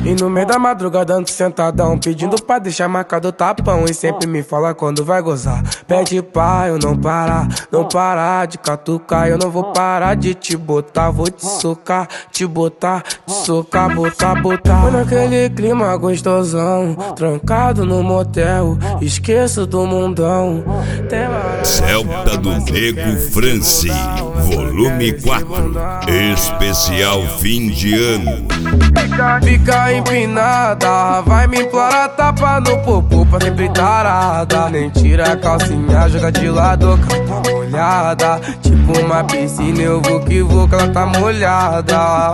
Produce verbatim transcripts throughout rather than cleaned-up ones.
E no meio da madrugada ando sentadão, pedindo pra deixar marcado o tapão. E sempre me fala quando vai gozar. Pede pra eu não parar, não parar de catucar. Eu não vou parar de te botar, vou te socar, te botar, te socar, botar, botar. Foi naquele clima gostosão, trancado no motel, esqueço do mundão. Celta do Nego France, volume quatro, especial fim de ano. Fica empinada, vai me implorar, tapa no popô pra sempre tarada. Nem tira a calcinha, joga de lado, que ela tá molhada. Tipo uma piscina, eu vou que vou, que ela tá molhada.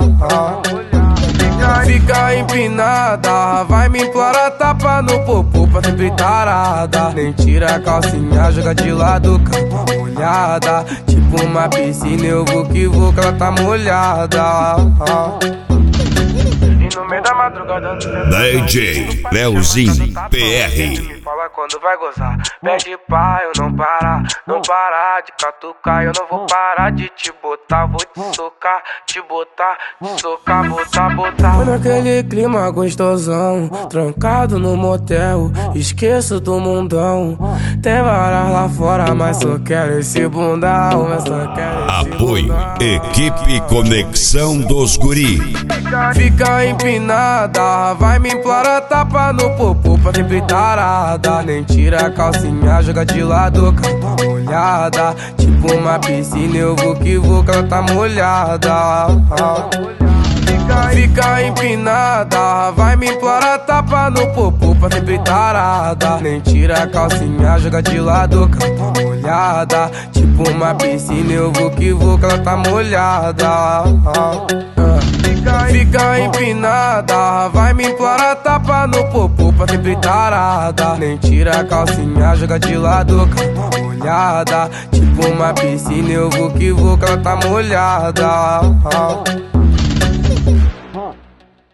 Fica empinada, vai me implorar, tapa no popô pra sempre tarada. Nem tira a calcinha, joga de lado, que ela tá molhada. Tipo uma piscina, eu vou que vou, que ela tá molhada. No meio da madrugada D J Leozinho P R. Fala quando vai gozar. Pede pra eu não parar, não parar de catucar. Eu não vou parar de te botar, vou te socar, te botar, te socar, botar, botar. Foi naquele clima gostosão, trancado no motel, esqueço do mundão. Tem varas lá fora, mas só quero esse bundão, mas só quero esse Apoio bundão. Equipe Conexão dos Guri. Fica empinada, vai me implorar, tapa no popô pra sempre tarada. Nem tira a calcinha, joga de lado, que ela tá molhada. Tipo uma piscina, eu vou que vou, que ela tá molhada. Fica empinada, vai me implorar, tapa no popô pra sempre tarada. Nem tira a calcinha, joga de lado, que ela tá molhada. Tipo uma piscina, eu vou que vou, que ela tá molhada. Fica empinada, vai me implorar, tapa no popô pra sempre tarada. Nem tira a calcinha, joga de lado, que ela tá molhada. Tipo uma piscina, eu vou que vou, que ela tá molhada.